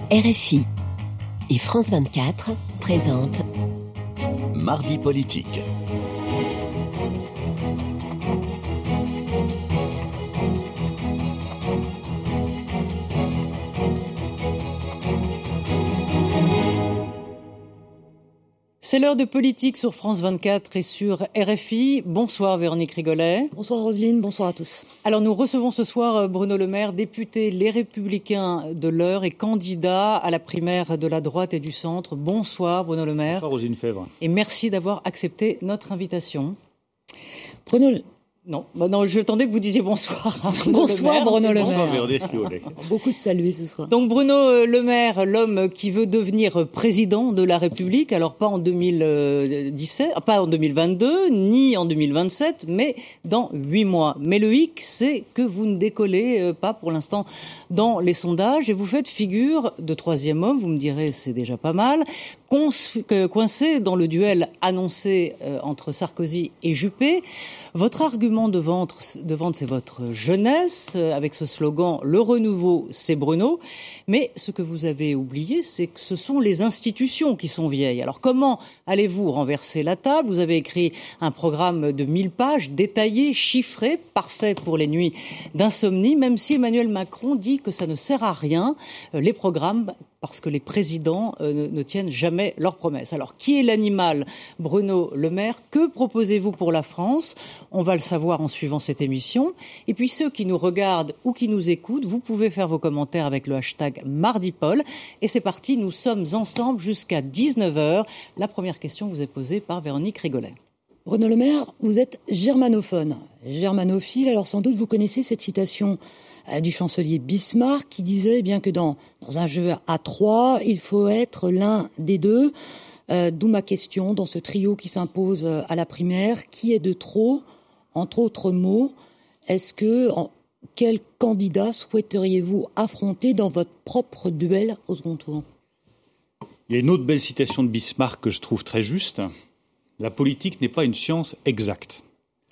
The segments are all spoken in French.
RFI et France 24 présentent Mardi politique. C'est l'heure de politique sur France 24 et sur RFI. Bonsoir Véronique Rigolet. Bonsoir Roselyne, bonsoir à tous. Alors nous recevons ce soir Bruno Le Maire, député Les Républicains de l'Eure et candidat à la primaire de la droite et du centre. Bonsoir Bruno Le Maire. Bonsoir Roselyne Fèvre. Et merci d'avoir accepté notre invitation. Non, j'attendais que vous disiez bonsoir. Bonsoir Bruno Le Maire. Bonsoir Véronique Rigolet. Beaucoup salués ce soir. Donc Bruno Le Maire, l'homme qui veut devenir président de la République, alors pas en 2017, pas en 2022, ni en 2027, mais dans 8 mois. Mais le hic, c'est que vous ne décollez pas pour l'instant dans les sondages et vous faites figure de troisième homme, vous me direz c'est déjà pas mal, coincé dans le duel annoncé entre Sarkozy et Juppé. Votre argument de vente, c'est votre jeunesse, avec ce slogan « Le renouveau, c'est Bruno ». Mais ce que vous avez oublié, c'est que ce sont les institutions qui sont vieilles. Alors comment allez-vous renverser la table ? Vous avez écrit un programme de 1000 pages, détaillé, chiffré, parfait pour les nuits d'insomnie, même si Emmanuel Macron dit que ça ne sert à rien, les programmes, parce que les présidents ne tiennent jamais leurs promesses. Alors, qui est l'animal, Bruno Le Maire ? Que proposez-vous pour la France ? On va le savoir en suivant cette émission. Et puis, ceux qui nous regardent ou qui nous écoutent, vous pouvez faire vos commentaires avec le hashtag MardiPol. Et c'est parti, nous sommes ensemble jusqu'à 19h. La première question vous est posée par Véronique Rigolet. Bruno Le Maire, vous êtes germanophone, germanophile, alors sans doute vous connaissez cette citation du chancelier Bismarck qui disait bien que dans un jeu à 3, il faut être l'un des deux. D'où ma question, dans ce trio qui s'impose à la primaire, qui est de trop ? Entre autres mots, quel candidat souhaiteriez-vous affronter dans votre propre duel au second tour ? Il y a une autre belle citation de Bismarck que je trouve très juste. La politique n'est pas une science exacte.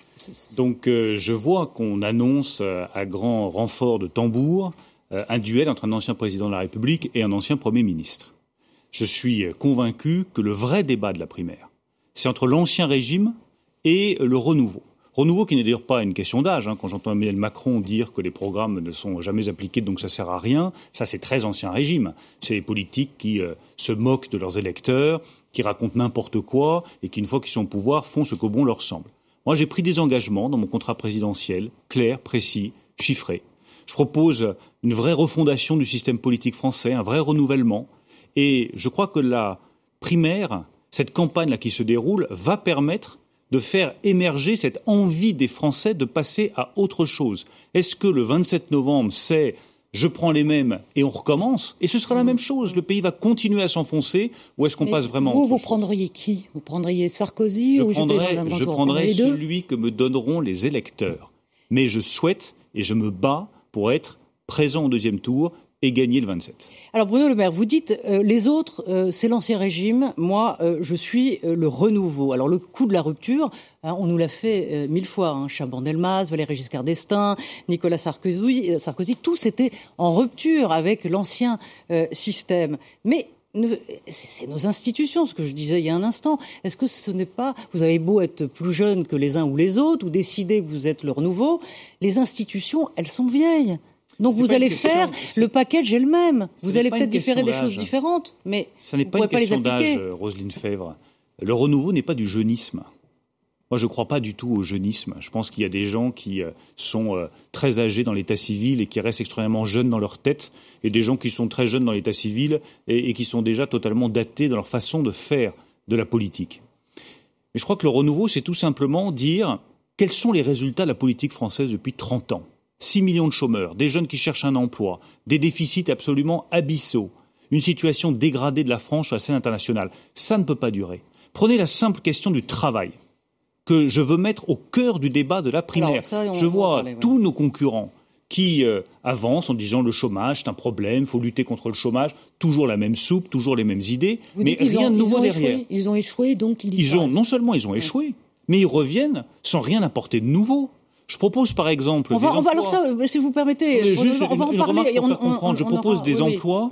Donc je vois qu'on annonce à grand renfort de tambour un duel entre un ancien président de la République et un ancien Premier ministre. Je suis convaincu que le vrai débat de la primaire, c'est entre l'ancien régime et le renouveau. Renouveau qui n'est d'ailleurs pas une question d'âge. Quand j'entends Emmanuel Macron dire que les programmes ne sont jamais appliqués, donc ça ne sert à rien, ça c'est très ancien régime. C'est les politiques qui se moquent de leurs électeurs, qui racontent n'importe quoi et qui, une fois qu'ils sont au pouvoir, font ce qu'au bon leur semble. Moi, j'ai pris des engagements dans mon contrat présidentiel, clairs, précis, chiffrés. Je propose une vraie refondation du système politique français, un vrai renouvellement. Et je crois que la primaire, cette campagne-là qui se déroule, va permettre de faire émerger cette envie des Français de passer à autre chose. Est-ce que le 27 novembre, c'est je prends les mêmes et on recommence, et ce sera la même chose. Le pays va continuer à s'enfoncer, ou est-ce qu'on passe vraiment à autre chose ? Vous prendriez qui ? Vous prendriez Sarkozy ou Juppé dans un grand tour ? Je prendrai celui que me donneront les électeurs. Mais je souhaite et je me bats pour être présent au deuxième tour et gagner le 27. Alors Bruno Le Maire, vous dites les autres, c'est l'ancien régime, moi je suis le renouveau. Alors le coup de la rupture, on nous l'a fait 1000 fois, Chaban-Delmas, Valéry Giscard d'Estaing, Nicolas Sarkozy, tous étaient en rupture avec l'ancien système. Mais c'est nos institutions, ce que je disais il y a un instant. Est-ce que ce n'est pas, vous avez beau être plus jeune que les uns ou les autres, ou décider que vous êtes le renouveau, les institutions, elles sont vieilles. Donc vous allez faire le package est le même. Vous allez peut-être différer des choses différentes, mais ça n'est pas une question d'âge, Roselyne Fèvre. Le renouveau n'est pas du jeunisme. Moi, je ne crois pas du tout au jeunisme. Je pense qu'il y a des gens qui sont très âgés dans l'état civil et qui restent extrêmement jeunes dans leur tête, et des gens qui sont très jeunes dans l'état civil et qui sont déjà totalement datés dans leur façon de faire de la politique. Mais je crois que le renouveau, c'est tout simplement dire quels sont les résultats de la politique française depuis 30 ans. 6 millions de chômeurs, des jeunes qui cherchent un emploi, des déficits absolument abyssaux, une situation dégradée de la France sur la scène internationale. Ça ne peut pas durer. Prenez la simple question du travail, que je veux mettre au cœur du débat de la primaire. Je vois tous nos concurrents qui avancent en disant le chômage, c'est un problème, il faut lutter contre le chômage, toujours la même soupe, toujours les mêmes idées, mais rien de nouveau derrière. Ils ont échoué, donc ils disparaissent. Non seulement ils ont échoué, mais ils reviennent sans rien apporter de nouveau. Je propose par exemple alors ça, si vous permettez, juste on va en une parler. Remarque pour faire comprendre. Je propose des emplois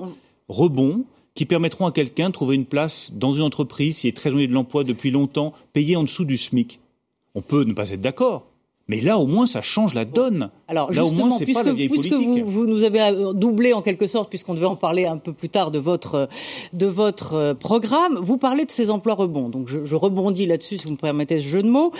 rebond qui permettront à quelqu'un de trouver une place dans une entreprise qui est très éloignée de l'emploi depuis longtemps, payée en dessous du SMIC. On peut ne pas être d'accord, mais là au moins ça change la donne. Alors là justement, au moins c'est pas la vieille puisque politique. vous nous avez doublé en quelque sorte, puisqu'on devait en parler un peu plus tard de votre programme, vous parlez de ces emplois rebonds. Donc je rebondis là-dessus, si vous me permettez ce jeu de mots.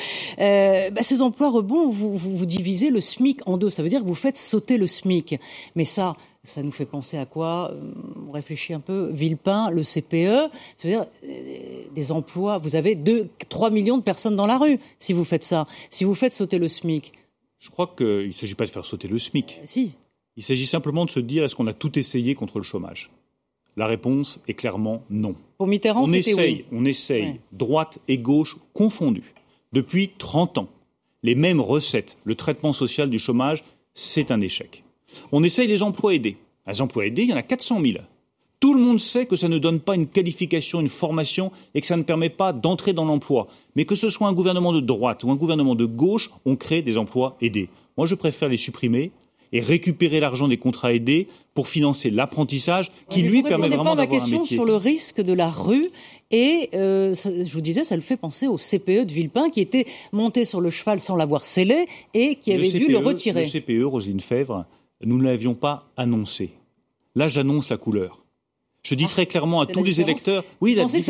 Ces emplois rebonds, vous divisez le SMIC en deux. Ça veut dire que vous faites sauter le SMIC. Mais ça nous fait penser à quoi ? On réfléchit un peu. Villepin, le CPE, ça veut dire des emplois. Vous avez 3 millions de personnes dans la rue si vous faites ça. Si vous faites sauter le SMIC. Je crois qu'il ne s'agit pas de faire sauter le SMIC. Si. Il s'agit simplement de se dire, est-ce qu'on a tout essayé contre le chômage ? La réponse est clairement non. Pour Mitterrand, on essaye, ouais. Droite et gauche confondues, depuis 30 ans. Les mêmes recettes, le traitement social du chômage, c'est un échec. On essaye les emplois aidés. Les emplois aidés, il y en a 400 000. Tout le monde sait que ça ne donne pas une qualification, une formation et que ça ne permet pas d'entrer dans l'emploi. Mais que ce soit un gouvernement de droite ou un gouvernement de gauche, on crée des emplois aidés. Moi, je préfère les supprimer et récupérer l'argent des contrats aidés pour financer l'apprentissage qui, lui, permet vraiment d'avoir un métier. Ma question sur le risque de la rue et, je vous disais, ça le fait penser au CPE de Villepin qui était monté sur le cheval sans l'avoir scellé et qui avait dû le retirer. Le CPE, Roselyne Fèvre, nous ne l'avions pas annoncé. Là, j'annonce la couleur. Je dis très clairement à tous les électeurs... Oui, vous pensez que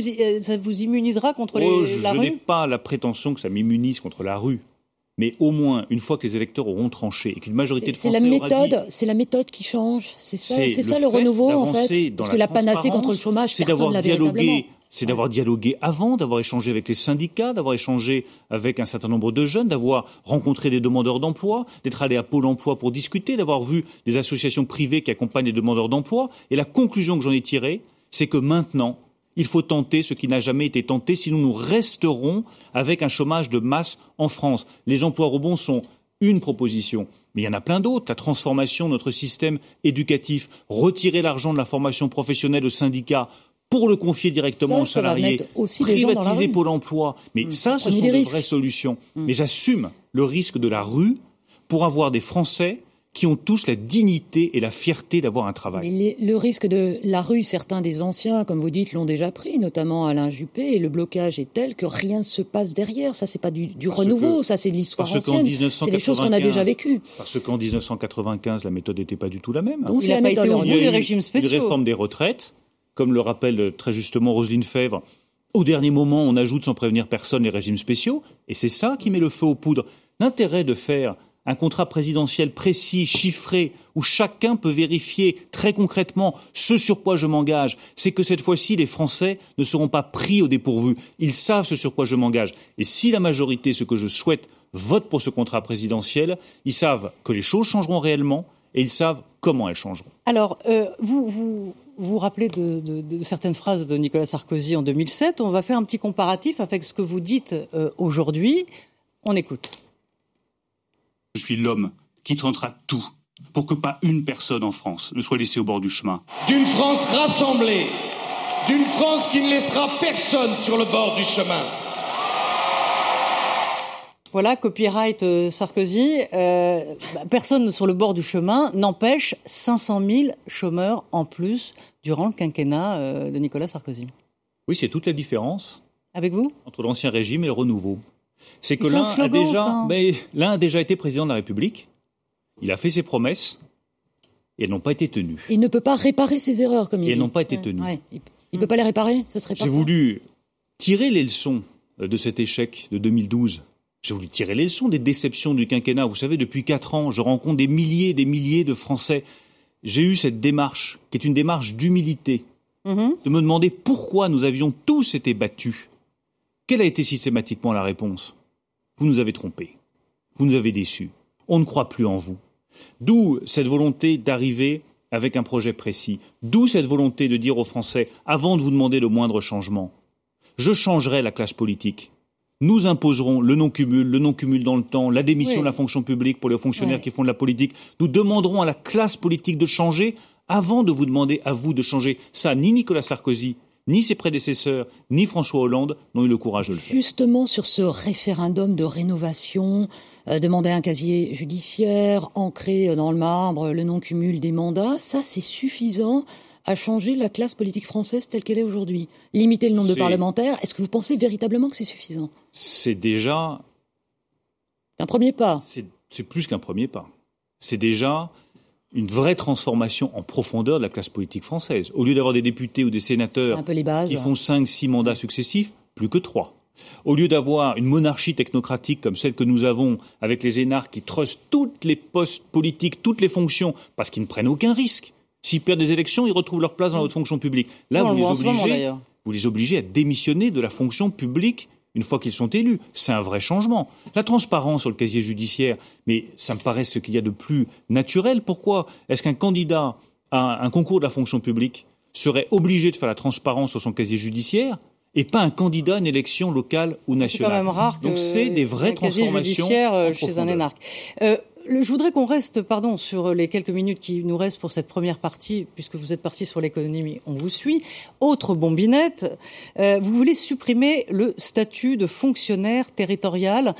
ça vous immunisera contre la rue ? Je n'ai pas la prétention que ça m'immunise contre la rue. Mais au moins, une fois que les électeurs auront tranché et qu'une majorité de Français aura dit... C'est la méthode qui change. C'est ça le renouveau, en fait. Parce que la panacée contre le chômage, personne ne l'a véritablement. C'est d'avoir dialogué avant, d'avoir échangé avec les syndicats, d'avoir échangé avec un certain nombre de jeunes, d'avoir rencontré des demandeurs d'emploi, d'être allé à Pôle emploi pour discuter, d'avoir vu des associations privées qui accompagnent les demandeurs d'emploi. Et la conclusion que j'en ai tirée, c'est que maintenant, il faut tenter ce qui n'a jamais été tenté, sinon nous resterons avec un chômage de masse en France. Les emplois rebonds sont une proposition, mais il y en a plein d'autres. La transformation de notre système éducatif, retirer l'argent de la formation professionnelle aux syndicats pour le confier directement aux salariés, privatiser Pôle emploi. Mais ça, ce sont de vraies solutions. Mais j'assume le risque de la rue pour avoir des Français qui ont tous la dignité et la fierté d'avoir un travail. Mais le risque de la rue, certains des anciens, comme vous dites, l'ont déjà pris, notamment Alain Juppé, et le blocage est tel que rien ne se passe derrière. Ça, c'est pas du renouveau, ça, c'est de l'histoire ancienne. C'est des choses qu'on a déjà vécues. Parce qu'en 1995, la méthode n'était pas du tout la même. Donc, il n'a pas été au bout des régimes spéciaux. Une réforme des retraites, comme le rappelle très justement Roselyne Fèvre. Au dernier moment, on ajoute sans prévenir personne les régimes spéciaux, et c'est ça qui met le feu aux poudres. L'intérêt de faire un contrat présidentiel précis, chiffré, où chacun peut vérifier très concrètement ce sur quoi je m'engage, c'est que cette fois-ci, les Français ne seront pas pris au dépourvu. Ils savent ce sur quoi je m'engage. Et si la majorité, ce que je souhaite, vote pour ce contrat présidentiel, ils savent que les choses changeront réellement et ils savent comment elles changeront. Alors, vous rappelez de certaines phrases de Nicolas Sarkozy en 2007. On va faire un petit comparatif avec ce que vous dites aujourd'hui. On écoute. Je suis l'homme qui tentera tout pour que pas une personne en France ne soit laissée au bord du chemin. D'une France rassemblée, d'une France qui ne laissera personne sur le bord du chemin. Voilà, copyright Sarkozy. Personne sur le bord du chemin n'empêche 500 000 chômeurs en plus durant le quinquennat de Nicolas Sarkozy. Oui, c'est toute la différence. Avec vous ? Entre l'ancien régime et le renouveau. C'est que l'un a déjà été président de la République, il a fait ses promesses, et elles n'ont pas été tenues. Il ne peut pas réparer ses erreurs, comme il dit. Et elles n'ont pas été tenues. Ouais. Il ne peut pas les réparer, ce serait pas. J'ai voulu tirer les leçons de cet échec de 2012. J'ai voulu tirer les leçons des déceptions du quinquennat. Vous savez, depuis 4 ans, je rencontre des milliers de Français. J'ai eu cette démarche, qui est une démarche d'humilité, de me demander pourquoi nous avions tous été battus. Quelle a été systématiquement la réponse ? Vous nous avez trompés. Vous nous avez déçus. On ne croit plus en vous. D'où cette volonté d'arriver avec un projet précis. D'où cette volonté de dire aux Français, avant de vous demander le moindre changement, je changerai la classe politique. Nous imposerons le non-cumul dans le temps, la démission de la fonction publique pour les fonctionnaires qui font de la politique. Nous demanderons à la classe politique de changer avant de vous demander à vous de changer. Ça, ni Nicolas Sarkozy, Ni ses prédécesseurs, ni François Hollande n'ont eu le courage de le faire. Justement, sur ce référendum de rénovation, demander un casier judiciaire, ancrer dans le marbre le non-cumul des mandats, ça c'est suffisant à changer la classe politique française telle qu'elle est aujourd'hui. Limiter le nombre de parlementaires, est-ce que vous pensez véritablement que c'est suffisant ? C'est déjà... un premier pas. C'est plus qu'un premier pas. C'est déjà une vraie transformation en profondeur de la classe politique française. Au lieu d'avoir des députés ou des sénateurs qui font 5-6 mandats successifs, plus que 3. Au lieu d'avoir une monarchie technocratique comme celle que nous avons avec les énarques qui trustent toutes les postes politiques, toutes les fonctions, parce qu'ils ne prennent aucun risque. S'ils perdent des élections, ils retrouvent leur place dans la haute fonction publique. Là, vous les obligez à démissionner de la fonction publique une fois qu'ils sont élus. C'est un vrai changement. La transparence sur le casier judiciaire, mais ça me paraît ce qu'il y a de plus naturel. Pourquoi est-ce qu'un candidat à un concours de la fonction publique serait obligé de faire la transparence sur son casier judiciaire et pas un candidat à une élection locale ou nationale? C'est quand même rare Donc c'est des vraies transformations judiciaires chez un énarque. Je voudrais qu'on reste, sur les quelques minutes qui nous restent pour cette première partie, puisque vous êtes parti sur l'économie, on vous suit. Autre bombinette, vous voulez supprimer le statut de fonctionnaire territorial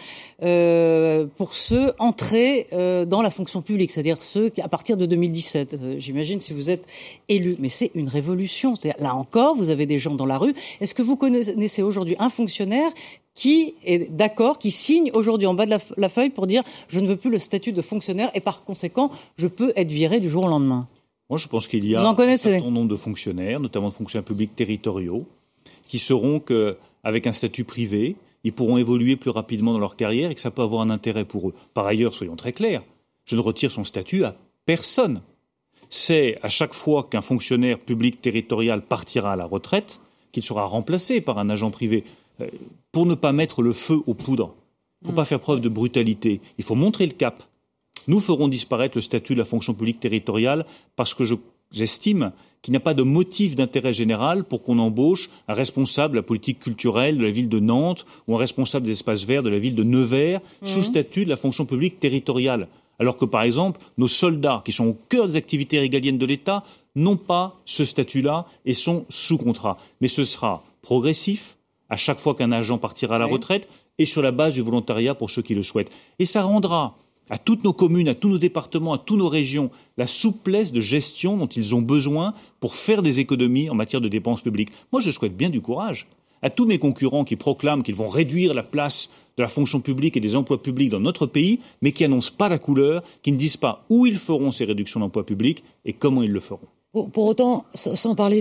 pour ceux entrés dans la fonction publique, c'est-à-dire ceux qui, à partir de 2017, j'imagine, si vous êtes élu. Mais c'est une révolution. C'est-à-dire, là encore, vous avez des gens dans la rue. Est-ce que vous connaissez aujourd'hui un fonctionnaire qui est d'accord, qui signe aujourd'hui en bas de la feuille pour dire « je ne veux plus le statut de fonctionnaire et par conséquent, je peux être viré du jour au lendemain ». Moi, je pense qu'il y a un certain nombre de fonctionnaires, notamment de fonctionnaires publics territoriaux, qui sauront qu'avec un statut privé, ils pourront évoluer plus rapidement dans leur carrière et que ça peut avoir un intérêt pour eux. Par ailleurs, soyons très clairs, je ne retire son statut à personne. C'est à chaque fois qu'un fonctionnaire public territorial partira à la retraite qu'il sera remplacé par un agent privé. Pour ne pas mettre le feu aux poudres, il ne faut pas faire preuve de brutalité. Il faut montrer le cap. Nous ferons disparaître le statut de la fonction publique territoriale parce que j'estime qu'il n'y a pas de motif d'intérêt général pour qu'on embauche un responsable de la politique culturelle de la ville de Nantes ou un responsable des espaces verts de la ville de Nevers sous statut de la fonction publique territoriale. Alors que, par exemple, nos soldats, qui sont au cœur des activités régaliennes de l'État, n'ont pas ce statut-là et sont sous contrat. Mais ce sera progressif, à chaque fois qu'un agent partira à la retraite, et sur la base du volontariat pour ceux qui le souhaitent. Et ça rendra à toutes nos communes, à tous nos départements, à toutes nos régions, la souplesse de gestion dont ils ont besoin pour faire des économies en matière de dépenses publiques. Moi, je souhaite bien du courage à tous mes concurrents qui proclament qu'ils vont réduire la place de la fonction publique et des emplois publics dans notre pays, mais qui n'annoncent pas la couleur, qui ne disent pas où ils feront ces réductions d'emplois publics et comment ils le feront. Pour autant, sans parler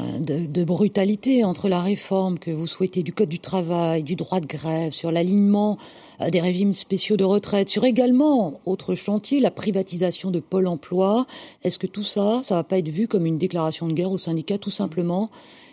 de brutalité entre la réforme que vous souhaitez du Code du travail, du droit de grève, sur l'alignement des régimes spéciaux de retraite, sur également, autre chantier, la privatisation de Pôle emploi, est-ce que tout ça va pas être vu comme une déclaration de guerre aux syndicats, tout simplement,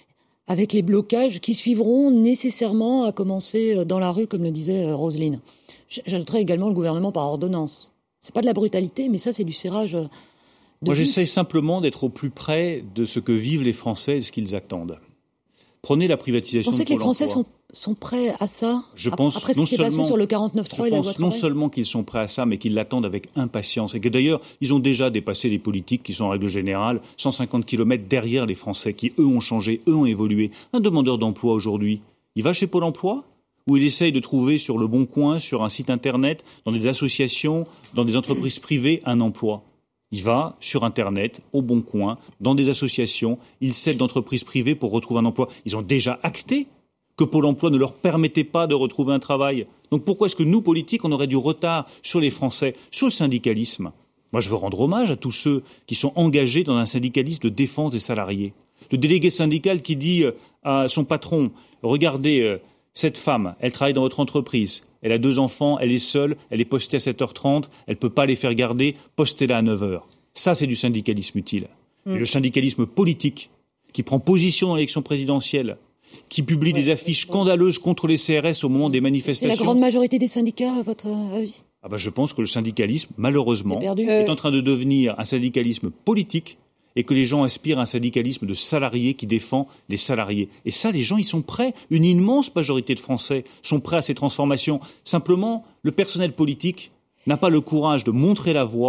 avec les blocages qui suivront nécessairement, à commencer dans la rue, comme le disait Roselyne. J'ajouterais également le gouvernement par ordonnance. C'est pas de la brutalité, mais ça, c'est du serrage. Moi, j'essaie simplement d'être au plus près de ce que vivent les Français et de ce qu'ils attendent. Prenez la privatisation de Pôle emploi. Vous pensez que les Français sont prêts à ça? Je pense après ce qui s'est passé sur le 49.3 et la loi travail. Non seulement qu'ils sont prêts à ça, mais qu'ils l'attendent avec impatience. Et que d'ailleurs, ils ont déjà dépassé les politiques qui sont en règle générale 150 km derrière les Français, qui eux ont changé, eux ont évolué. Un demandeur d'emploi aujourd'hui, il va chez Pôle emploi? Ou il essaye de trouver sur le Bon Coin, sur un site internet, dans des associations, dans des entreprises privées, un emploi? Il va sur Internet, au Bon Coin, dans des associations, il s'aide d'entreprises privées pour retrouver un emploi. Ils ont déjà acté que Pôle emploi ne leur permettait pas de retrouver un travail. Donc pourquoi est-ce que nous, politiques, on aurait du retard sur les Français, sur le syndicalisme? Moi, je veux rendre hommage à tous ceux qui sont engagés dans un syndicalisme de défense des salariés. Le délégué syndical qui dit à son patron, regardez, cette femme, elle travaille dans votre entreprise, elle a 2 enfants, elle est seule, elle est postée à 7h30, elle ne peut pas les faire garder, postez-la à 9h. Ça, c'est du syndicalisme utile. Et le syndicalisme politique, qui prend position dans l'élection présidentielle, qui publie des affiches scandaleuses contre les CRS au moment des manifestations. C'est la grande majorité des syndicats, à votre avis? Je pense que le syndicalisme, malheureusement, est en train de devenir un syndicalisme politique et que les gens aspirent à un syndicalisme de salariés qui défend les salariés. Et ça, les gens, ils sont prêts. Une immense majorité de Français sont prêts à ces transformations. Simplement, le personnel politique n'a pas le courage de montrer la voie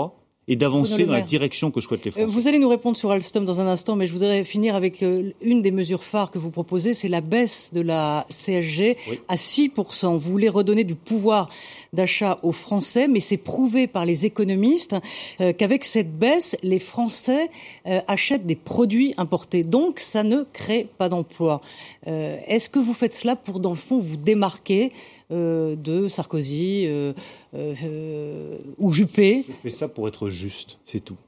et d'avancer Bruno Le dans la Maire. direction que souhaitent les Français. Vous allez nous répondre sur Alstom dans un instant, mais je voudrais finir avec une des mesures phares que vous proposez, c'est la baisse de la CSG à 6%. Vous voulez redonner du pouvoir d'achat aux Français, mais c'est prouvé par les économistes qu'avec cette baisse, les Français achètent des produits importés. Donc, ça ne crée pas d'emplois. Est-ce que vous faites cela pour, dans le fond, vous démarquer de Sarkozy ou Juppé? Je fais ça pour être juste, c'est tout.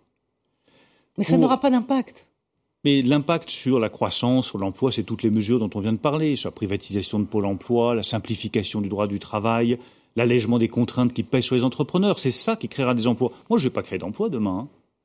Mais ça n'aura pas d'impact. Mais l'impact sur la croissance, sur l'emploi, c'est toutes les mesures dont on vient de parler, sur la privatisation de Pôle emploi, la simplification du droit du travail, l'allègement des contraintes qui pèsent sur les entrepreneurs. C'est ça qui créera des emplois. Moi, je ne vais pas créer d'emplois demain.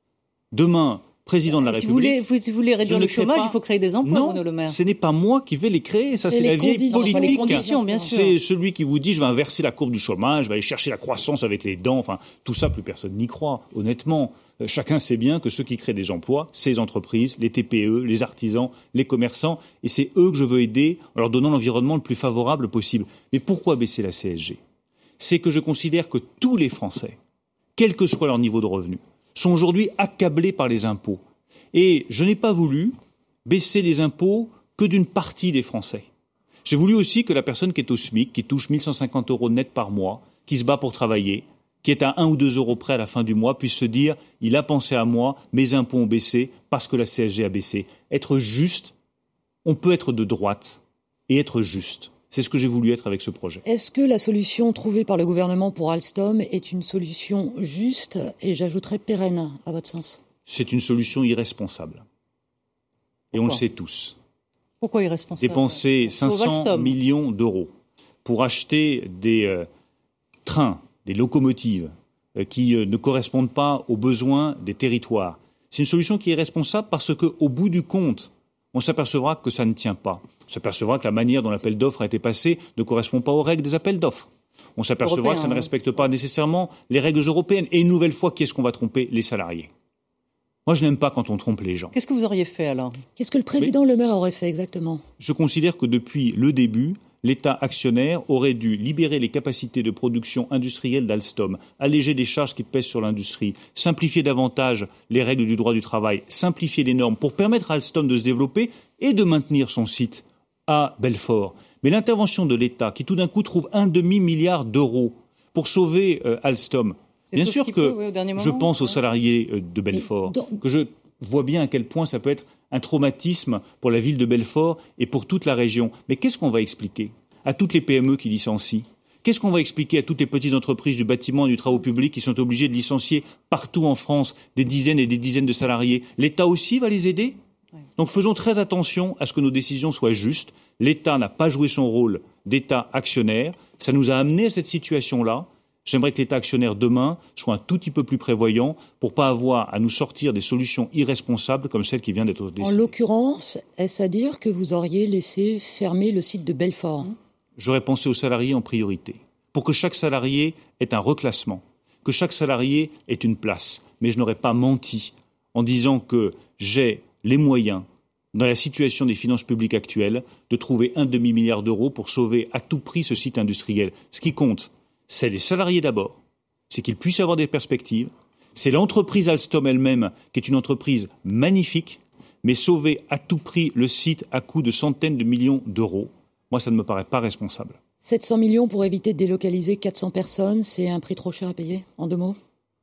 Demain, président de la République. Si vous voulez réduire le chômage, il faut créer des emplois, non, Bruno Le Maire. ce n'est pas moi qui vais les créer, ça c'est la vieille politique. Les conditions, bien sûr. C'est celui qui vous dit je vais inverser la courbe du chômage, je vais aller chercher la croissance avec les dents, enfin tout ça, plus personne n'y croit, honnêtement. Chacun sait bien que ceux qui créent des emplois, c'est les entreprises, les TPE, les artisans, les commerçants, et c'est eux que je veux aider en leur donnant l'environnement le plus favorable possible. Mais pourquoi baisser la CSG ? C'est que je considère que tous les Français, quel que soit leur niveau de revenu, sont aujourd'hui accablés par les impôts. Et je n'ai pas voulu baisser les impôts que d'une partie des Français. J'ai voulu aussi que la personne qui est au SMIC, qui touche 1 150 € net par mois, qui se bat pour travailler, qui est à 1 ou 2 € près à la fin du mois, puisse se dire « il a pensé à moi, mes impôts ont baissé parce que la CSG a baissé ». Être juste, on peut être de droite et être juste. C'est ce que j'ai voulu être avec ce projet. Est-ce que la solution trouvée par le gouvernement pour Alstom est une solution juste et j'ajouterais pérenne, à votre sens ? C'est une solution irresponsable. Et on le sait tous. Pourquoi irresponsable ? Dépenser 500 millions d'euros pour acheter des trains, des locomotives qui ne correspondent pas aux besoins des territoires. C'est une solution qui est irresponsable parce qu'au bout du compte, on s'apercevra que ça ne tient pas. On s'apercevra que la manière dont l'appel d'offres a été passé ne correspond pas aux règles des appels d'offres. On s'apercevra que ça ne respecte pas nécessairement les règles européennes. Et une nouvelle fois, qui est-ce qu'on va tromper ? Les salariés. Moi, je n'aime pas quand on trompe les gens. Qu'est-ce que vous auriez fait alors ? Qu'est-ce que le président Le Maire aurait fait exactement ? Je considère que depuis le début, l'État actionnaire aurait dû libérer les capacités de production industrielle d'Alstom, alléger les charges qui pèsent sur l'industrie, simplifier davantage les règles du droit du travail, simplifier les normes pour permettre à Alstom de se développer et de maintenir son site à Belfort. Mais l'intervention de l'État, qui tout d'un coup trouve 1,5 milliard d'euros pour sauver Alstom, bien sûr que je pense aux salariés de Belfort, que je vois bien à quel point ça peut être un traumatisme pour la ville de Belfort et pour toute la région. Mais qu'est-ce qu'on va expliquer à toutes les PME qui licencient ? Qu'est-ce qu'on va expliquer à toutes les petites entreprises du bâtiment et du travaux publics qui sont obligées de licencier partout en France des dizaines et des dizaines de salariés ? L'État aussi va les aider ? Donc faisons très attention à ce que nos décisions soient justes. L'État n'a pas joué son rôle d'État actionnaire. Ça nous a amené à cette situation-là. J'aimerais que l'État actionnaire demain soit un tout petit peu plus prévoyant pour pas avoir à nous sortir des solutions irresponsables comme celle qui vient d'être décidée. En l'occurrence, est-ce à dire que vous auriez laissé fermer le site de Belfort ? J'aurais pensé aux salariés en priorité, pour que chaque salarié ait un reclassement, que chaque salarié ait une place. Mais je n'aurais pas menti en disant que j'ai les moyens, dans la situation des finances publiques actuelles, de trouver 1,5 milliard d'euros pour sauver à tout prix ce site industriel. Ce qui compte, c'est les salariés d'abord, c'est qu'ils puissent avoir des perspectives, c'est l'entreprise Alstom elle-même, qui est une entreprise magnifique, mais sauver à tout prix le site à coût de centaines de millions d'euros, moi ça ne me paraît pas responsable. 700 millions pour éviter de délocaliser 400 personnes, c'est un prix trop cher à payer, en 2 mots ?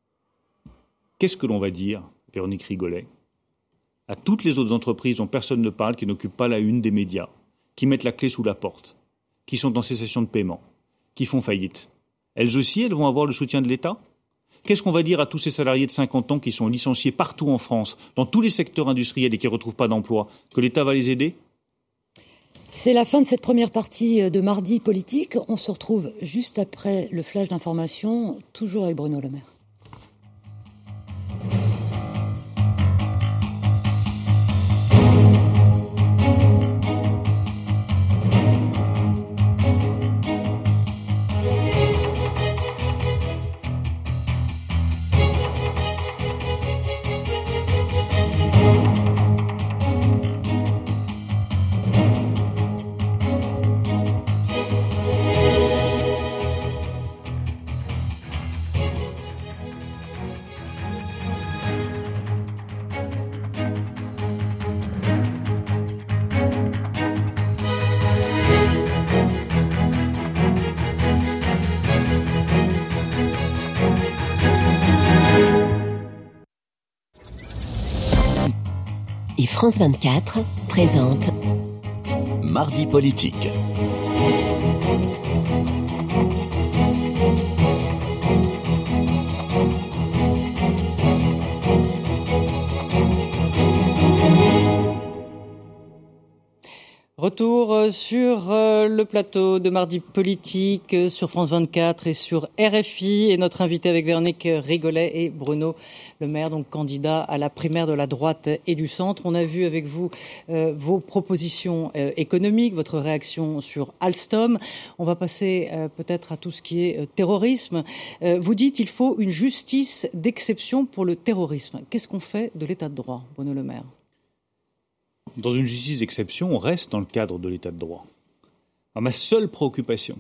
Qu'est-ce que l'on va dire, Véronique Rigolet, à toutes les autres entreprises dont personne ne parle, qui n'occupent pas la une des médias, qui mettent la clé sous la porte, qui sont en cessation de paiement, qui font faillite ? Elles aussi, elles vont avoir le soutien de l'État ? Qu'est-ce qu'on va dire à tous ces salariés de 50 ans qui sont licenciés partout en France, dans tous les secteurs industriels et qui ne retrouvent pas d'emploi ? Que l'État va les aider ? C'est la fin de cette première partie de Mardi Politique. On se retrouve juste après le flash d'information, toujours avec Bruno Le Maire. et France 24 présentent Mardi politique. Retour sur le plateau de Mardi Politique sur France 24 et sur RFI. Et notre invité avec Véronique Rigolet et Bruno Le Maire, donc candidat à la primaire de la droite et du centre. On a vu avec vous vos propositions économiques, votre réaction sur Alstom. On va passer peut-être à tout ce qui est terrorisme. Vous dites qu'il faut une justice d'exception pour le terrorisme. Qu'est-ce qu'on fait de l'état de droit, Bruno Le Maire ? Dans une justice d'exception, on reste dans le cadre de l'état de droit. Alors, ma seule préoccupation,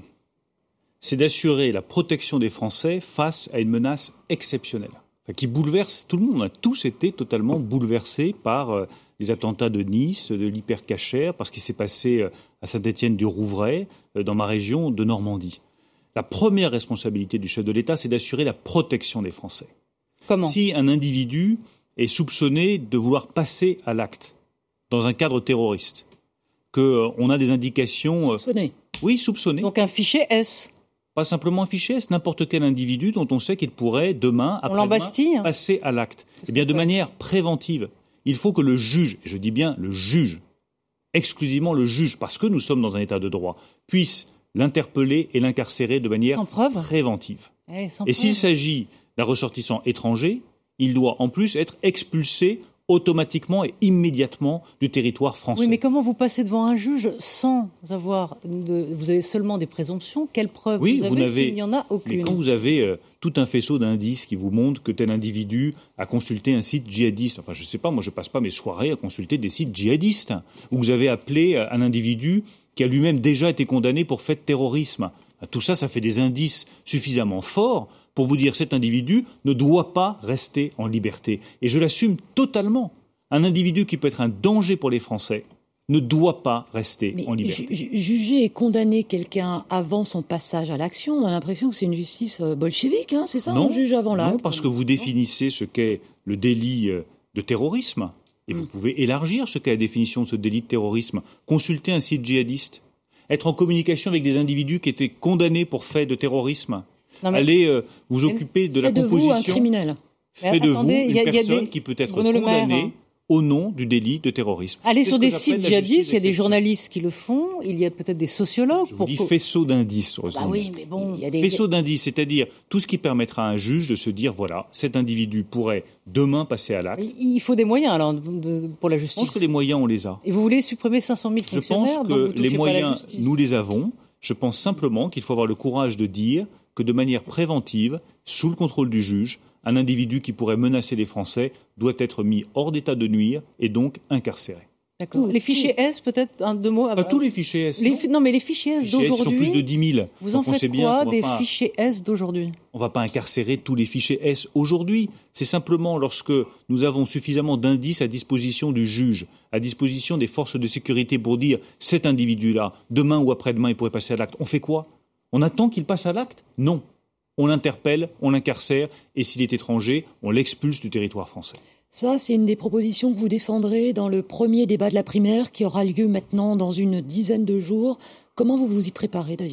c'est d'assurer la protection des Français face à une menace exceptionnelle, qui bouleverse tout le monde. On a tous été totalement bouleversés par les attentats de Nice, de l'Hypercacher, par ce qui s'est passé à Saint-Étienne-du-Rouvray, dans ma région de Normandie. La première responsabilité du chef de l'État, c'est d'assurer la protection des Français. Comment ? Si un individu est soupçonné de vouloir passer à l'acte dans un cadre terroriste, qu'on a des indications... Soupçonné. Oui, soupçonné. Donc un fichier S. Pas simplement un fichier S, n'importe quel individu dont on sait qu'il pourrait demain, après-demain, passer à l'acte. Eh bien, de manière préventive, il faut que le juge, et je dis bien le juge, exclusivement le juge, parce que nous sommes dans un état de droit, puisse l'interpeller et l'incarcérer de manière préventive. Et s'il s'agit d'un ressortissant étranger, il doit en plus être expulsé automatiquement et immédiatement du territoire français. Oui, mais comment vous passez devant un juge sans avoir... Vous avez seulement des présomptions. Quelles preuves vous avez s'il n'y en a aucune ? Mais quand vous avez tout un faisceau d'indices qui vous montrent que tel individu a consulté un site djihadiste, enfin je ne sais pas, moi je ne passe pas mes soirées à consulter des sites djihadistes, ou vous avez appelé un individu qui a lui-même déjà été condamné pour fait de terrorisme. Tout ça, ça fait des indices suffisamment forts pour vous dire cet individu ne doit pas rester en liberté. Et je l'assume totalement. Un individu qui peut être un danger pour les Français ne doit pas rester en liberté. Juger et condamner quelqu'un avant son passage à l'action, on a l'impression que c'est une justice bolchevique, c'est ça ? Non, on juge avant l'acte. Non, parce que vous définissez ce qu'est le délit de terrorisme, et vous pouvez élargir ce qu'est la définition de ce délit de terrorisme. Consulter un site djihadiste, être en communication avec des individus qui étaient condamnés pour fait de terrorisme. Allez vous occuper de la composition. Faites de vous un criminel. Faites de vous une personne qui peut être condamnée au nom du délit de terrorisme. Allez sur des sites djihadistes, il y a des journalistes qui le font, il y a peut-être des sociologues. Je vous dis faisceau d'indices. Oui, mais bon, faisceau d'indices, c'est-à-dire tout ce qui permettra à un juge de se dire, voilà, cet individu pourrait demain passer à l'acte. Il faut des moyens alors pour la justice. Je pense que les moyens, on les a. Et vous voulez supprimer 500 000 fonctionnaires ? Je pense que les moyens, nous les avons. Je pense simplement qu'il faut avoir le courage de dire que de manière préventive, sous le contrôle du juge, un individu qui pourrait menacer les Français doit être mis hors d'état de nuire et donc incarcéré. D'accord. Les fichiers S, peut-être, deux mots. Pas tous les fichiers S. Non, mais les fichiers S d'aujourd'hui. Sont plus de 10 000. Vous en faites quoi des fichiers S d'aujourd'hui ? On ne va pas incarcérer tous les fichiers S aujourd'hui. C'est simplement lorsque nous avons suffisamment d'indices à disposition du juge, à disposition des forces de sécurité pour dire cet individu-là, demain ou après-demain, il pourrait passer à l'acte. On fait quoi ? On attend qu'il passe à l'acte ? Non. On l'interpelle, on l'incarcère, et s'il est étranger, on l'expulse du territoire français. Ça, c'est une des propositions que vous défendrez dans le premier débat de la primaire qui aura lieu maintenant dans une dizaine de jours. Comment vous vous y préparez d'ailleurs ?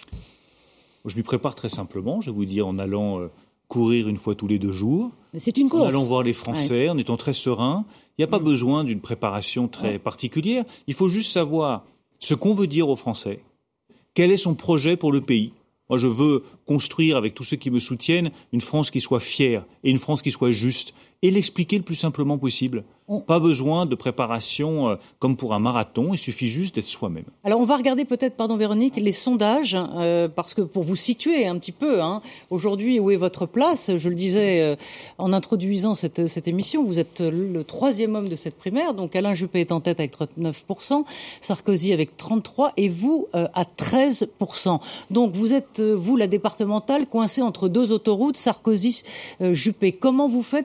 Je m'y prépare très simplement, je vais vous dire, en allant courir une fois tous les 2 jours. Mais c'est une course. En allant voir les Français, en étant très serein. Il n'y a pas besoin d'une préparation très particulière. Il faut juste savoir ce qu'on veut dire aux Français. Quel est son projet pour le pays ? Moi, je veux construire avec tous ceux qui me soutiennent une France qui soit fière et une France qui soit juste et l'expliquer le plus simplement possible. Pas besoin de préparation comme pour un marathon, il suffit juste d'être soi-même. Alors on va regarder peut-être, pardon Véronique, les sondages, parce que pour vous situer un petit peu, aujourd'hui où est votre place, je le disais en introduisant cette émission, vous êtes le 3e homme de cette primaire, donc Alain Juppé est en tête avec 39%, Sarkozy avec 33% et vous à 13%. Donc vous êtes, vous la départementale, coincée entre 2 autoroutes, Sarkozy, Juppé. Comment vous faites pour rattraper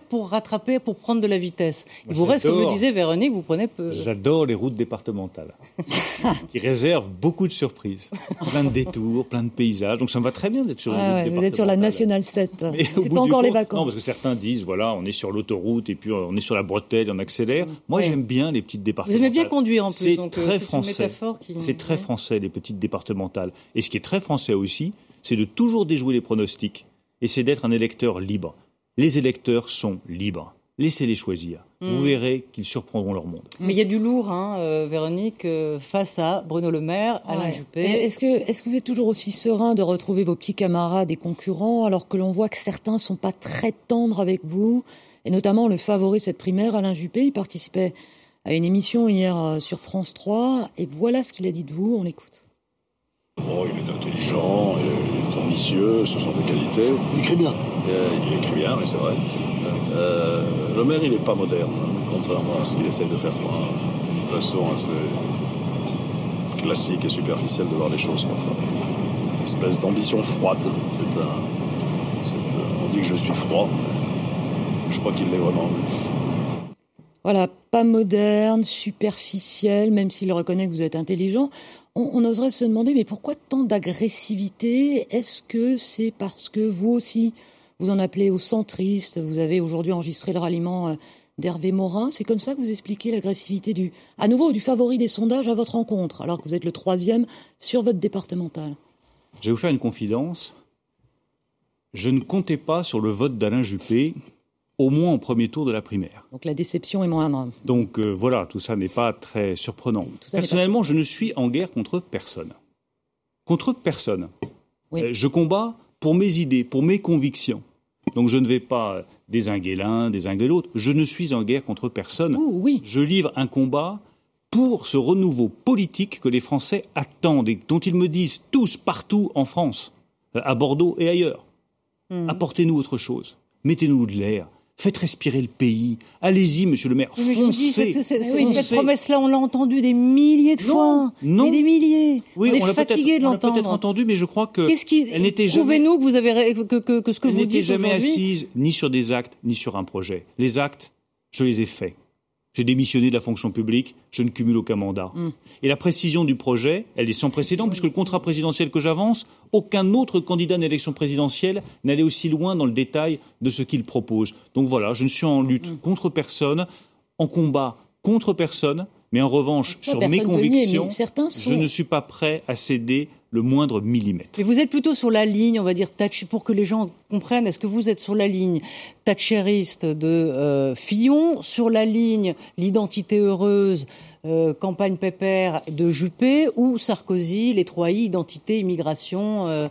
rattraper pour prendre de la vitesse. Il Moi, vous reste, comme le j'adore. disait Véronique, vous prenez peu. J'adore les routes départementales, qui réservent beaucoup de surprises, plein de détours, plein de paysages. Donc ça me va très bien d'être sur une route Vous départementale. êtes sur la Nationale 7. Mais au C'est bout pas du encore les compte, vacances. Non, parce que certains disent, voilà, on est sur l'autoroute et puis on est sur la bretelle et on accélère. Moi, Ouais. j'aime bien les petites Vous départementales. aimez bien conduire en plus, C'est donc très c'est français. une métaphore qui... C'est très français, les petites départementales. Et ce qui est très français aussi, c'est de toujours déjouer les pronostics et c'est d'être un électeur libre. Les électeurs sont libres. Laissez-les choisir. Vous verrez qu'ils surprendront leur monde. Mais il y a du lourd, Véronique, face à Bruno Le Maire, Alain Ouais. Juppé. Et Est-ce que vous êtes toujours aussi serein de retrouver vos petits camarades et concurrents, alors que l'on voit que certains sont pas très tendres avec vous, et notamment le favori de cette primaire, Alain Juppé, il participait à une émission hier sur France 3, et voilà ce qu'il a dit de vous, on l'écoute. Oh, il est intelligent, il est ambitieux, ce sont des qualités. Il écrit bien. Il écrit bien, mais c'est vrai. Le maire, il n'est pas moderne, contrairement à ce qu'il essaie de faire croire. Une façon assez classique et superficielle de voir les choses parfois. Une espèce d'ambition froide. On dit que je suis froid, mais je crois qu'il l'est vraiment. Voilà, pas moderne, superficiel, même s'il reconnaît que vous êtes intelligent. On oserait se demander, mais pourquoi tant d'agressivité? Est-ce que c'est parce que vous aussi, vous en appelez aux centristes? Vous avez aujourd'hui enregistré le ralliement d'Hervé Morin. C'est comme ça que vous expliquez l'agressivité du favori des sondages à votre rencontre, alors que vous êtes le 3e sur votre départemental. Je vais vous faire une confidence. Je ne comptais pas sur le vote d'Alain Juppé, au moins au premier tour de la primaire. Donc la déception est moindre. Donc voilà, tout ça n'est pas très surprenant. Personnellement, je ne suis en guerre contre personne. Contre personne. Oui. Je combats pour mes idées, pour mes convictions. Donc je ne vais pas dézinguer l'un, dézinguer l'autre. Je ne suis en guerre contre personne. Oui. Je livre un combat pour ce renouveau politique que les Français attendent et dont ils me disent tous, partout en France, à Bordeaux et ailleurs. Apportez-nous autre chose. Mettez-nous de l'air. Faites respirer le pays. Allez-y, monsieur le maire. Oui, mais je vous dis, Foncez. cette promesse-là, on l'a entendue des milliers de fois. Non. Et des milliers. Oui, on est fatigué de On l'a peut-être l'entendre. entendu, mais je crois que Qu'est-ce qui... elle n'était jamais. Prouvez-nous que vous avez que ce que Elle vous n'était dites jamais aujourd'hui. assise ni sur des actes, ni sur un projet. Les actes, je les ai faits. J'ai démissionné de la fonction publique, je ne cumule aucun mandat. Et la précision du projet, elle est sans précédent, puisque le contrat présidentiel que j'avance, aucun autre candidat à l'élection présidentielle n'allait aussi loin dans le détail de ce qu'il propose. Donc voilà, je ne suis en lutte contre personne, en combat contre personne, mais en revanche, Ça, sur personne mes peut nier, convictions, mais certains sont... je ne suis pas prêt à céder le moindre millimètre. Mais vous êtes plutôt sur la ligne, on va dire, pour que les gens comprennent, est-ce que vous êtes sur la ligne thatchériste de Fillon, sur la ligne l'identité heureuse, campagne pépère de Juppé, ou Sarkozy, les 3 I, identité, immigration,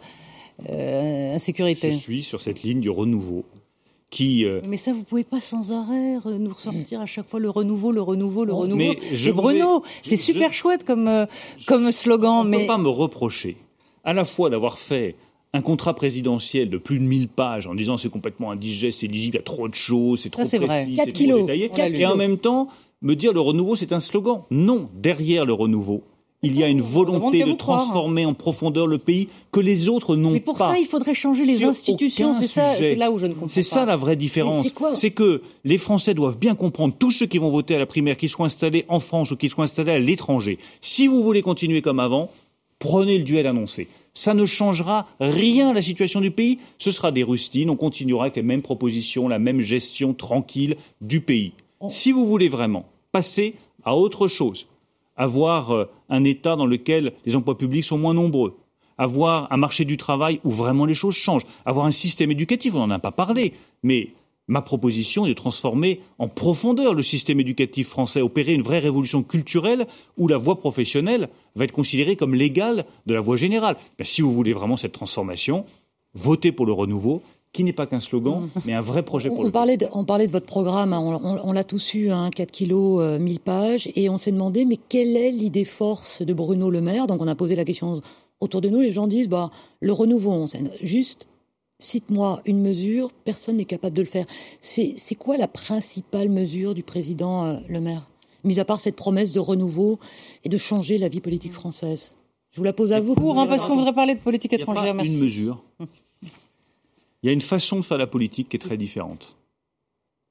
insécurité? Je suis sur cette ligne du renouveau qui... Mais ça, vous pouvez pas sans arrêt nous ressortir à chaque fois le renouveau. Mais C'est Bruno. C'est super chouette comme slogan. On ne mais peut pas me reprocher à la fois d'avoir fait un contrat présidentiel de plus de 1000 pages en disant c'est complètement indigeste, c'est lisible, il y a trop de choses, c'est trop c'est vrai. précis, 4 c'est kilos. trop détaillé. 4 Et en kilos. même temps, me dire le renouveau c'est un slogan. Non, derrière le renouveau, il y a une demande volonté qu'à de vous croire. transformer en profondeur le pays que les autres n'ont pas. Mais pour ça, il faudrait changer les Sur institutions. aucun C'est ça, sujet. c'est là où je ne comprends pas. C'est ça la vraie Mais différence. c'est quoi C'est que les Français doivent bien comprendre, tous ceux qui vont voter à la primaire, qu'ils soient installés en France ou qu'ils soient installés à l'étranger. Si vous voulez continuer comme avant, prenez le duel annoncé. Ça ne changera rien à la situation du pays. Ce sera des rustines. On continuera avec les mêmes propositions, la même gestion tranquille du pays. Si vous voulez vraiment passer à autre chose, avoir un État dans lequel les emplois publics sont moins nombreux, avoir un marché du travail où vraiment les choses changent, avoir un système éducatif, on n'en a pas parlé, mais ma proposition est de transformer en profondeur le système éducatif français, opérer une vraie révolution culturelle où la voie professionnelle va être considérée comme l'égale de la voie générale. Ben, si vous voulez vraiment cette transformation, votez pour le renouveau, qui n'est pas qu'un slogan, mais un vrai projet pour le pays. On parlait de votre programme, hein, on l'a tous eu, 4 kilos, 1000 pages, et on s'est demandé, mais quelle est l'idée force de Bruno Le Maire? Donc on a posé la question autour de nous, les gens disent, le renouveau, on sait juste... Cite-moi une mesure, personne n'est capable de le faire. C'est quoi la principale mesure du président Le Maire, mis à part cette promesse de renouveau et de changer la vie politique française? Je vous la pose à vous. Parce qu'on voudrait parler de politique Il n'y a étrangère. pas Merci. une mesure. Il y a une façon de faire la politique qui est très différente.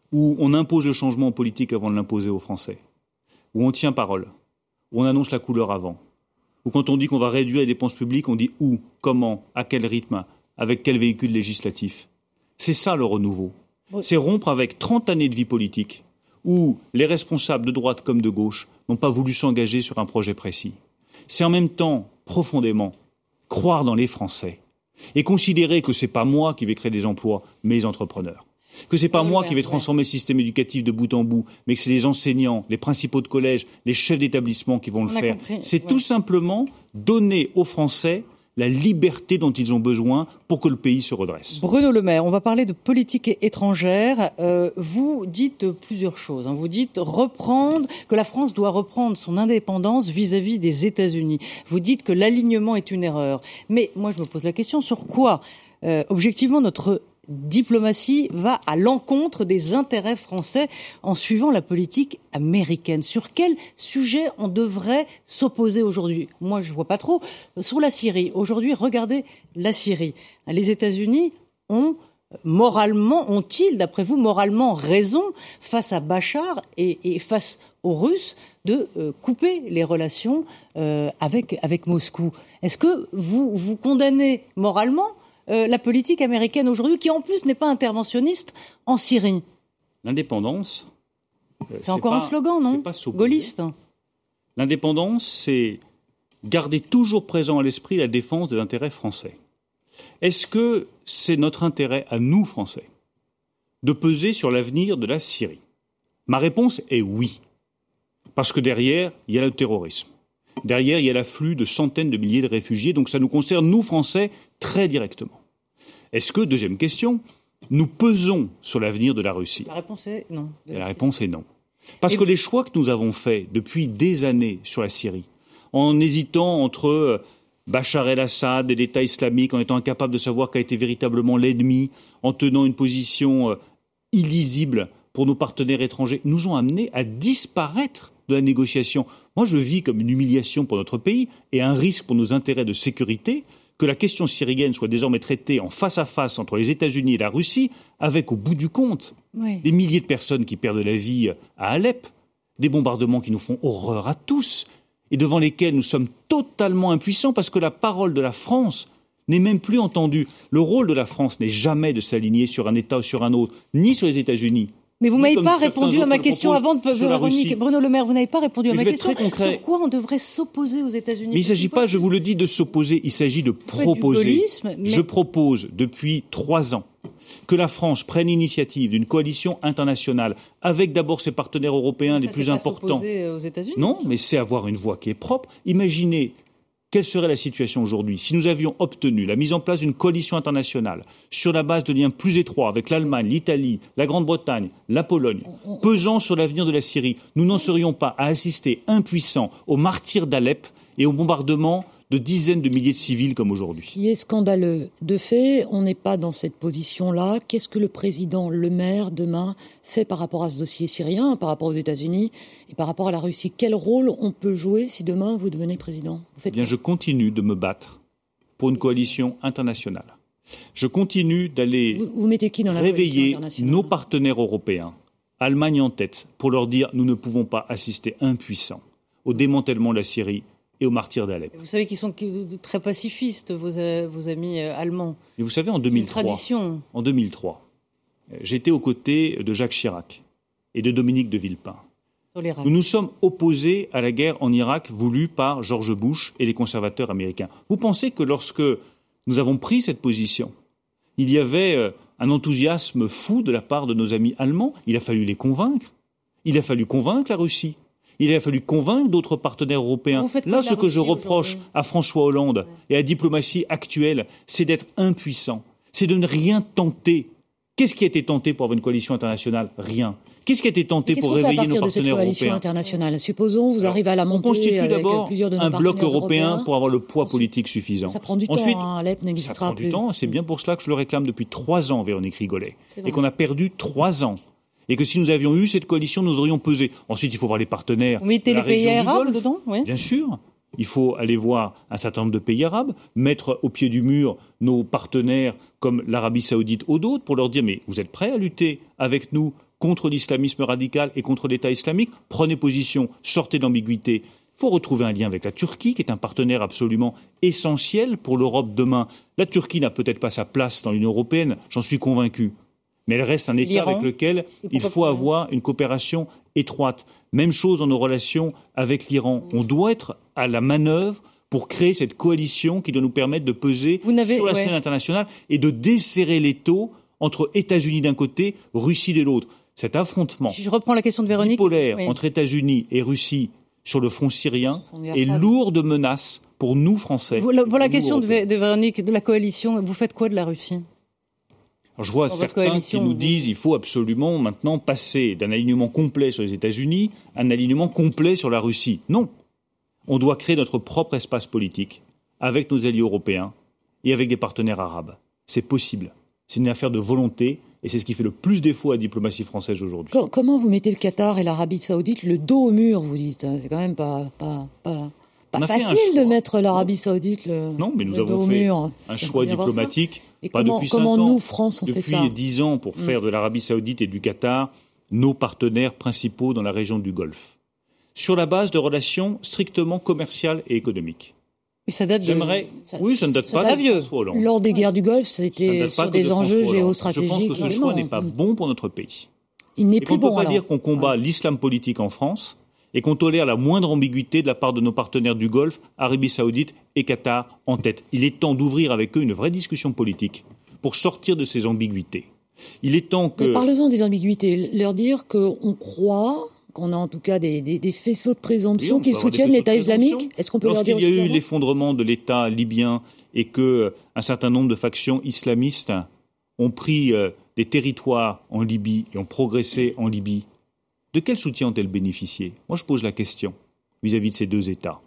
où on impose le changement politique avant de l'imposer aux Français, où on tient parole, où on annonce la couleur avant, où quand on dit qu'on va réduire les dépenses publiques, on dit où, comment, à quel rythme, avec quel véhicule législatif. C'est ça le renouveau. C'est rompre avec 30 années de vie politique où les responsables de droite comme de gauche n'ont pas voulu s'engager sur un projet précis. C'est en même temps, profondément, croire dans les Français et considérer que c'est pas moi qui vais créer des emplois, mais les entrepreneurs. Que c'est pas moi qui vais transformer le système éducatif de bout en bout, mais que c'est les enseignants, les principaux de collège, les chefs d'établissement qui vont le faire. C'est tout simplement donner aux Français la liberté dont ils ont besoin pour que le pays se redresse. Bruno Le Maire, on va parler de politique étrangère. Vous dites plusieurs choses. Vous dites que la France doit reprendre son indépendance vis-à-vis des États-Unis. Vous dites que l'alignement est une erreur. Mais moi, je me pose la question sur quoi, objectivement, notre diplomatie va à l'encontre des intérêts français en suivant la politique américaine. Sur quel sujet on devrait s'opposer aujourd'hui ? Moi, je vois pas trop. Sur la Syrie. Aujourd'hui, regardez la Syrie. Les États-Unis ont-ils, d'après vous, moralement raison face à Bachar et face aux Russes de couper les relations avec Moscou ? Est-ce que vous condamnez moralement la politique américaine aujourd'hui, qui en plus n'est pas interventionniste en Syrie? L'indépendance, c'est encore un slogan, non? Gaulliste. L'indépendance, c'est garder toujours présent à l'esprit la défense des intérêts français. Est-ce que c'est notre intérêt à nous, Français, de peser sur l'avenir de la Syrie? Ma réponse est oui. Parce que derrière, il y a le terrorisme. Derrière, il y a l'afflux de centaines de milliers de réfugiés, donc ça nous concerne, nous, Français, très directement. Est-ce que, deuxième question, nous pesons sur l'avenir de la Russie? La réponse est non. La réponse est non. Parce que les choix que nous avons faits depuis des années sur la Syrie, en hésitant entre Bachar el-Assad et l'État islamique, en étant incapable de savoir quel était véritablement l'ennemi, en tenant une position illisible pour nos partenaires étrangers, nous ont amenés à disparaître de la négociation. Moi, je vis comme une humiliation pour notre pays et un risque pour nos intérêts de sécurité que la question syrienne soit désormais traitée en face à face entre les États-Unis et la Russie, avec au bout du compte des milliers de personnes qui perdent la vie à Alep, des bombardements qui nous font horreur à tous et devant lesquels nous sommes totalement impuissants parce que la parole de la France n'est même plus entendue. Le rôle de la France n'est jamais de s'aligner sur un État ou sur un autre, ni sur les États-Unis. Mais vous m'avez pas répondu à ma question avant de Véronique. Bruno Le Maire, vous n'avez pas répondu à ma question. Sur quoi on devrait s'opposer aux États-Unis? Mais il ne s'agit pas, je vous le dis, de s'opposer, il s'agit de proposer. Je propose depuis 3 ans que la France prenne l'initiative d'une coalition internationale avec d'abord ses partenaires européens les plus importants. Aux États-Unis, non, mais c'est avoir une voix qui est propre. Imaginez quelle serait la situation aujourd'hui si nous avions obtenu la mise en place d'une coalition internationale sur la base de liens plus étroits avec l'Allemagne, l'Italie, la Grande-Bretagne, la Pologne, pesant sur l'avenir de la Syrie. Nous n'en serions pas à assister impuissants aux martyrs d'Alep et au bombardement de dizaines de milliers de civils comme aujourd'hui. Ce qui est scandaleux. De fait, on n'est pas dans cette position-là. Qu'est-ce que le président Le Maire, demain, fait par rapport à ce dossier syrien, par rapport aux États-Unis et par rapport à la Russie? Quel rôle on peut jouer si demain vous devenez président? Je continue de me battre pour une coalition internationale. Je continue d'aller vous mettez qui dans la réveiller nos partenaires européens, Allemagne en tête, pour leur dire nous ne pouvons pas assister impuissants au démantèlement de la Syrie et aux martyrs d'Alep. Vous savez qu'ils sont très pacifistes, vos amis allemands. Et vous savez, en 2003, j'étais aux côtés de Jacques Chirac et de Dominique de Villepin. Nous nous sommes opposés à la guerre en Irak voulue par George Bush et les conservateurs américains. Vous pensez que lorsque nous avons pris cette position, il y avait un enthousiasme fou de la part de nos amis allemands? Il a fallu les convaincre. Il a fallu convaincre la Russie. Il a fallu convaincre d'autres partenaires européens. Là, ce que je reproche à François Hollande et à la diplomatie actuelle, c'est d'être impuissant, c'est de ne rien tenter. Qu'est-ce qui a été tenté pour avoir une coalition internationale? Rien. Qu'est-ce qui a été tenté pour réveiller nos partenaires européens? Internationale. Supposons, vous arrivez à la monter. On constitue avec d'abord plusieurs de nos un bloc européen européens. pour avoir le poids politique suffisant. Ça prend du Ensuite, temps. Alep n'existera plus. Ça prend du temps. C'est bien pour cela que je le réclame depuis 3 ans, Véronique Rigolet, et qu'on a perdu 3 ans. Et que si nous avions eu cette coalition, nous aurions pesé. Ensuite, il faut voir les partenaires. Vous mettez les pays arabes dedans? Oui. Bien sûr. Il faut aller voir un certain nombre de pays arabes, mettre au pied du mur nos partenaires comme l'Arabie Saoudite ou d'autres pour leur dire mais vous êtes prêts à lutter avec nous contre l'islamisme radical et contre l'État islamique. Prenez position, sortez de l'ambiguïté. Il faut retrouver un lien avec la Turquie, qui est un partenaire absolument essentiel pour l'Europe demain. La Turquie n'a peut-être pas sa place dans l'Union européenne, j'en suis convaincu. Mais elle reste un État avec lequel il faut avoir une coopération étroite. Même chose dans nos relations avec l'Iran. On doit être à la manœuvre pour créer cette coalition qui doit nous permettre de peser sur la scène internationale et de desserrer l'étau entre États-Unis d'un côté, Russie de l'autre. Cet affrontement je reprends la question de Véronique. Bipolaire entre États-Unis et Russie sur le front syrien est lourd de menaces pour nous, Français. Pour la question de Véronique, de la coalition, vous faites quoi de la Russie ? Alors, je vois certains qui nous disent qu'il faut absolument maintenant passer d'un alignement complet sur les États-Unis à un alignement complet sur la Russie. Non. On doit créer notre propre espace politique avec nos alliés européens et avec des partenaires arabes. C'est possible. C'est une affaire de volonté et c'est ce qui fait le plus défaut à la diplomatie française aujourd'hui. Comment vous mettez le Qatar et l'Arabie Saoudite le dos au mur, vous dites ? C'est quand même pas facile de mettre l'Arabie Saoudite le dos au mur. Non, mais nous avons fait un choix diplomatique, pas depuis 5 ans. Comment nous, France, on fait ça ? Depuis 10 ans, pour faire de l'Arabie Saoudite et du Qatar nos partenaires principaux dans la région du Golfe, sur la base de relations strictement commerciales et économiques. Mais ça date Oui, ça ne date pas de François Hollande. Lors des guerres du Golfe, c'était sur des enjeux géostratégiques. Je pense que ce choix n'est pas bon pour notre pays. Il n'est plus bon. On ne peut pas dire qu'on combat l'islam politique en France et qu'on tolère la moindre ambiguïté de la part de nos partenaires du Golfe, Arabie Saoudite et Qatar en tête. Il est temps d'ouvrir avec eux une vraie discussion politique pour sortir de ces ambiguïtés. Il est temps que... Mais parlons des ambiguïtés. Leur dire qu'on croit... qu'on a en tout cas des faisceaux de présomption qu'ils soutiennent l'État islamique. Est-ce qu'on peut leur dire aussi? Lorsqu'il y a eu l'effondrement de l'État libyen et qu'un certain nombre de factions islamistes ont pris des territoires en Libye et ont progressé en Libye, de quel soutien ont-elles bénéficié? Moi, je pose la question vis-à-vis de ces deux États.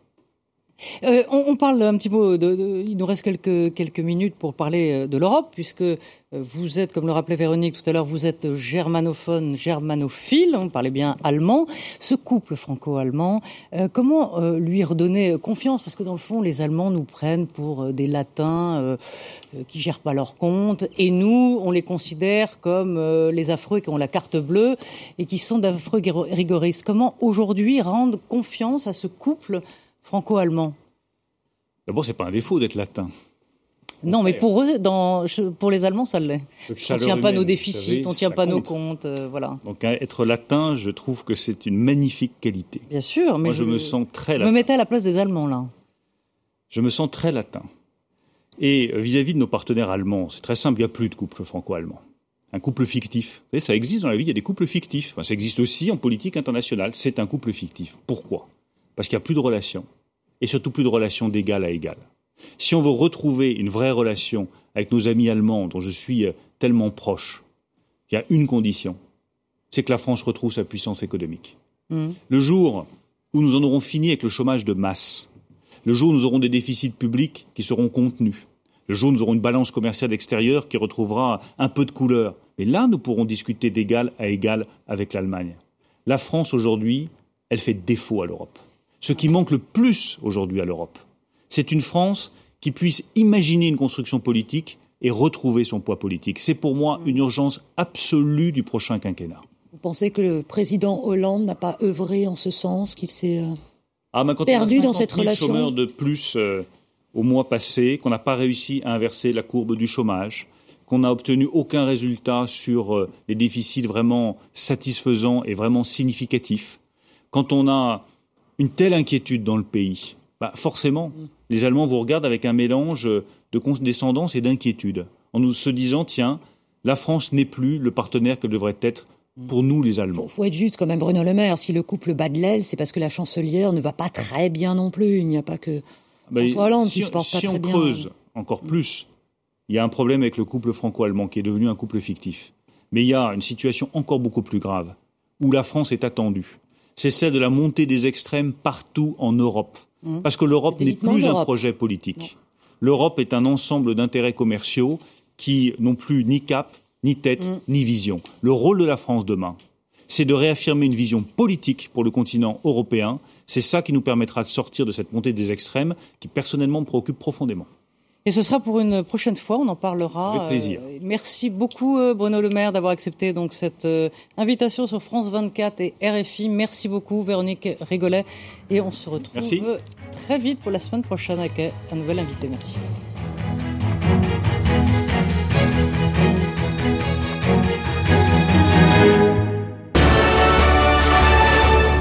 On parle un petit peu il nous reste quelques minutes pour parler de l'Europe, puisque vous êtes, comme le rappelait Véronique tout à l'heure, vous êtes germanophile, on parlait bien allemand. Ce couple franco-allemand, comment lui redonner confiance? Parce que dans le fond, les Allemands nous prennent pour des Latins qui gèrent pas leur compte, et nous, on les considère comme les affreux qui ont la carte bleue et qui sont d'affreux rigoristes. Comment aujourd'hui rendre confiance à ce couple franco-allemand? D'abord, c'est pas un défaut d'être latin. Non, mais pour eux, pour les Allemands, ça l'est. On ne tient pas nos déficits, on ne tient pas nos comptes, voilà. Donc, être latin, je trouve que c'est une magnifique qualité. Bien sûr, mais moi, je me sens très latin. Je me mettais à la place des Allemands, là. Je me sens très latin. Et vis-à-vis de nos partenaires allemands, c'est très simple, il n'y a plus de couple franco-allemand. Un couple fictif. Vous savez, ça existe dans la vie, il y a des couples fictifs. Enfin, ça existe aussi en politique internationale. C'est un couple fictif. Pourquoi ? Parce qu'il n'y a plus de relations. Et surtout plus de relations d'égal à égal. Si on veut retrouver une vraie relation avec nos amis allemands, dont je suis tellement proche, il y a une condition, c'est que la France retrouve sa puissance économique. Le jour où nous en aurons fini avec le chômage de masse, le jour où nous aurons des déficits publics qui seront contenus, le jour où nous aurons une balance commerciale extérieure qui retrouvera un peu de couleur, et là nous pourrons discuter d'égal à égal avec l'Allemagne. La France aujourd'hui, elle fait défaut à l'Europe. Ce qui manque le plus aujourd'hui à l'Europe, c'est une France qui puisse imaginer une construction politique et retrouver son poids politique. C'est pour moi une urgence absolue du prochain quinquennat. Vous pensez que le président Hollande n'a pas œuvré en ce sens, qu'il s'est quand perdu dans cette relation? On a 50 000 chômeurs de plus au mois passé, qu'on n'a pas réussi à inverser la courbe du chômage, qu'on n'a obtenu aucun résultat sur les déficits vraiment satisfaisants et vraiment significatifs. Quand on a une telle inquiétude dans le pays, forcément, les Allemands vous regardent avec un mélange de condescendance et d'inquiétude, en nous se disant, tiens, la France n'est plus le partenaire qu'elle devrait être pour nous, les Allemands. Il faut être juste, quand même, Bruno Le Maire. Si le couple bat de l'aile, c'est parce que la chancelière ne va pas très bien non plus. Il n'y a pas que François Hollande qui se porte pas très bien. Si on creuse encore plus, il y a un problème avec le couple franco-allemand qui est devenu un couple fictif. Mais il y a une situation encore beaucoup plus grave, où la France est attendue. C'est celle de la montée des extrêmes partout en Europe. Parce que l'Europe n'est plus un projet politique. Non. L'Europe est un ensemble d'intérêts commerciaux qui n'ont plus ni cap, ni tête, ni vision. Le rôle de la France demain, c'est de réaffirmer une vision politique pour le continent européen. C'est ça qui nous permettra de sortir de cette montée des extrêmes qui, personnellement, me préoccupe profondément. Et ce sera pour une prochaine fois, on en parlera. Avec plaisir. Merci beaucoup Bruno Le Maire d'avoir accepté donc cette invitation sur France 24 et RFI. Merci beaucoup Véronique Rigolet. Et on se retrouve très vite pour la semaine prochaine avec un nouvel invité. Merci.